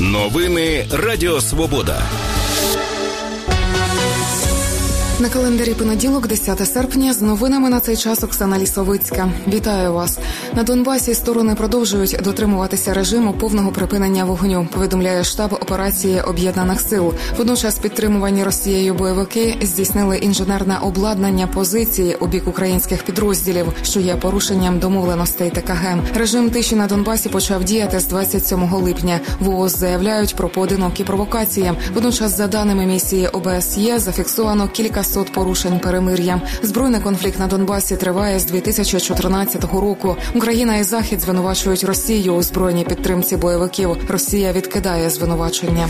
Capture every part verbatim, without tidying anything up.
Новини Радіо Свобода. На календарі понеділок, десяте серпня, з новинами на цей час Оксана Лісовицька. Вітаю вас. На Донбасі сторони продовжують дотримуватися режиму повного припинення вогню, повідомляє штаб операції Об'єднаних сил. Водночас підтримувані Росією бойовики здійснили інженерне обладнання позиції у бік українських підрозділів, що є порушенням домовленостей ТКГ. Режим тиші на Донбасі почав діяти з двадцять сьомого липня. ВООЗ заявляють про поодинокі провокації. Водночас, за даними місії О Б С Є, зафіксовано кілька сот порушень перемир'я. Збройний конфлікт на Донбасі триває з дві тисячі чотирнадцятого року. Україна і Захід звинувачують Росію у збройній підтримці бойовиків. Росія відкидає звинувачення.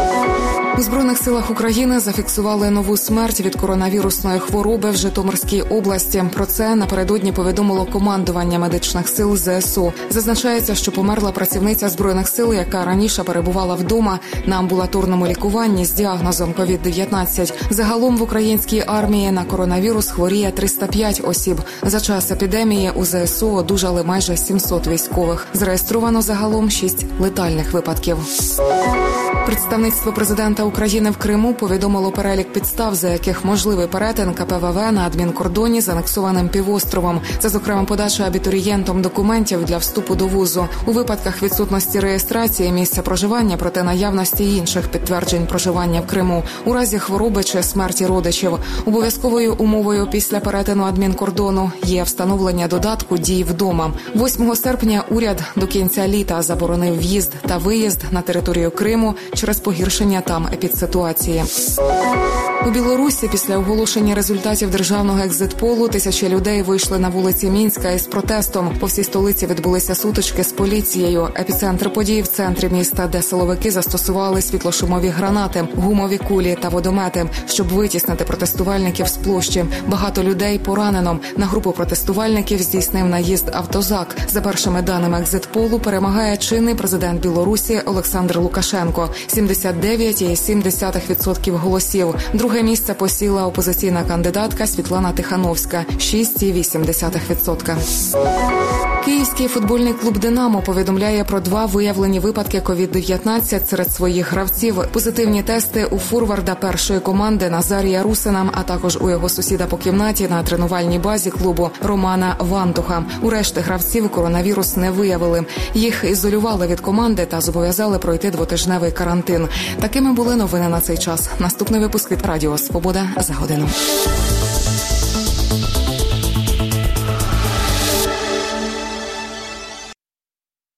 У Збройних силах України зафіксували нову смерть від коронавірусної хвороби в Житомирській області. Про це напередодні повідомило командування медичних сил З С У. Зазначається, що померла працівниця Збройних сил, яка раніше перебувала вдома на амбулаторному лікуванні з діагнозом ковід дев'ятнадцять. Загалом в українській армії на коронавірус хворіє триста п'ять осіб. За час епідемії у З С У одужали майже сімсот військових. Зареєстровано загалом шість летальних випадків. Представництво президента України в Криму повідомило перелік підстав, за яких можливий перетин К П В В на адмінкордоні з анексованим півостровом. Це, зокрема, подача абітурієнтам документів для вступу до вузу. У випадках відсутності реєстрації місця проживання проти наявності інших підтверджень проживання в Криму. У разі хвороби чи смерті родичів. Обов'язковою умовою після перетину адмінкордону є встановлення додатку «Дій вдома». восьмого серпня уряд до кінця літа заборонив в'їзд та виїзд на територію Криму через погіршення там епідситуації. У Білорусі після оголошення результатів державного екзит-полу тисячі людей вийшли на вулиці Мінська із протестом. По всій столиці відбулися сутички з поліцією. Епіцентр подій в центрі міста, де силовики застосували світлошумові гранати, гумові кулі та водомети, щоб витіснити протестувальників з площі. Багато людей поранено. На групу протестувальників здійснив наїзд автозак. За першими даними екзит-полу перемагає чинний президент Білорусі Олександр Лукашенко – сімдесят дев'ять цілих сім десятих відсотка голосів. Друге місце посіла опозиційна кандидатка Світлана Тихановська – шість цілих вісім десятих відсотка. Київський футбольний клуб «Динамо» повідомляє про два виявлені випадки ковід дев'ятнадцять серед своїх гравців. Позитивні тести у форварда першої команди Назарія Русина, а також у його сусіда по кімнаті на тренувальній базі клубу Романа Вантуха. У решти гравців коронавірус не виявили. Їх ізолювали від команди та зобов'язали пройти двотижневий карантин. Такими були новини на цей час. Наступний випуск від Радіо Свобода за годину.